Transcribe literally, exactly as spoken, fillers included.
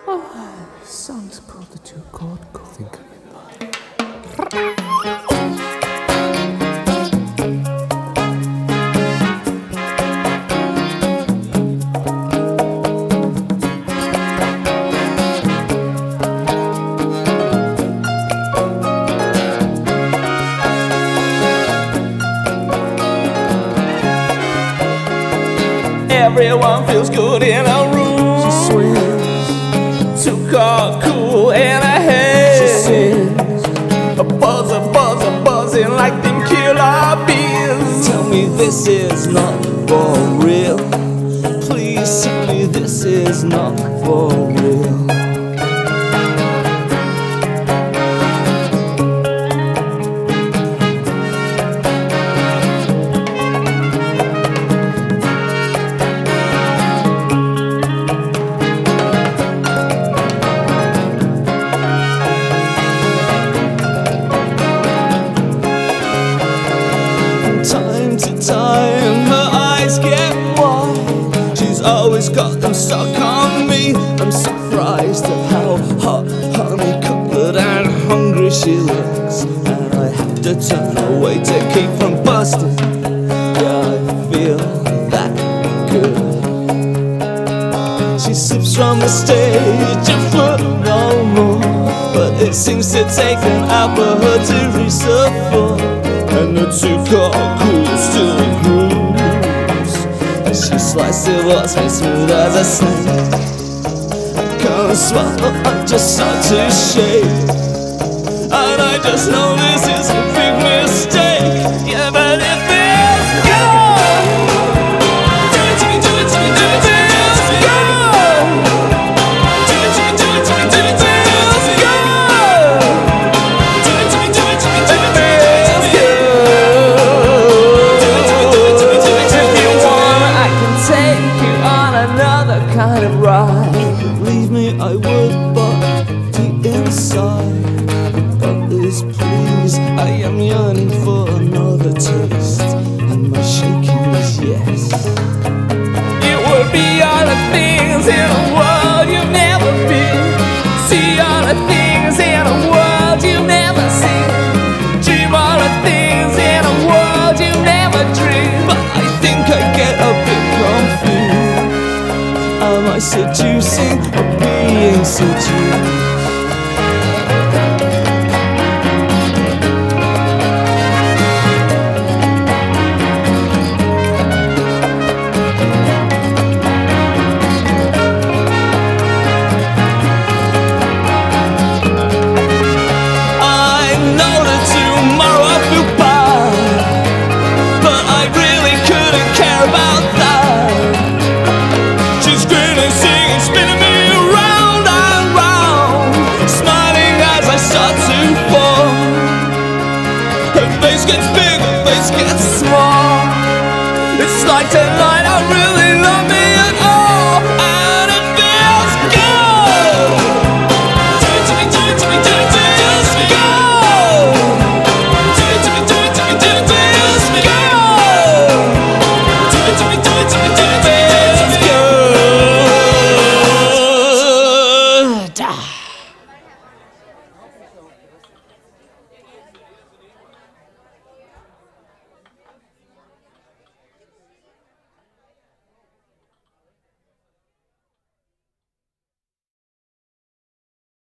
Oh, songs called the two chord chord. Think of it, boy. Everyone feels good in a room. She swims, Too cold, cool, and a head. she sings. A buzz, a buzz, a buzzing like them killer bees. Tell me this is not for real. Please tell me this is not for real. Time to time, her eyes get wide. She's always got them stuck on me. I'm surprised at how hot, honey-covered and hungry she looks. And I have to turn away to keep from busting. Yeah, I feel that good. She slips from the stage a foot no more, but it seems to take an hour for her to reach the floor. And the two car cool still grooves as she slices it, watch me smooth as a snake. I can't swallow, I just start to shake, and I just know this is a big mistake. Yeah, but it feels good. Do it to me, do it to me, do it to me. It feels good. Do it to me, do it to me, do it to me. It feels good. Do it to me, do it to me, do it to me. Kind of ride. Believe me, I would, but deep inside, but this please, I am yearning for another taste, and my shaking is yes. It would be all the things in a world you've never been. See all the things in a world you've never seen. Dream all the things in a world you never dreamed. But I think I get a bit confused. Am I seducing or being seduced? Gets big, her face gets small. It's like ten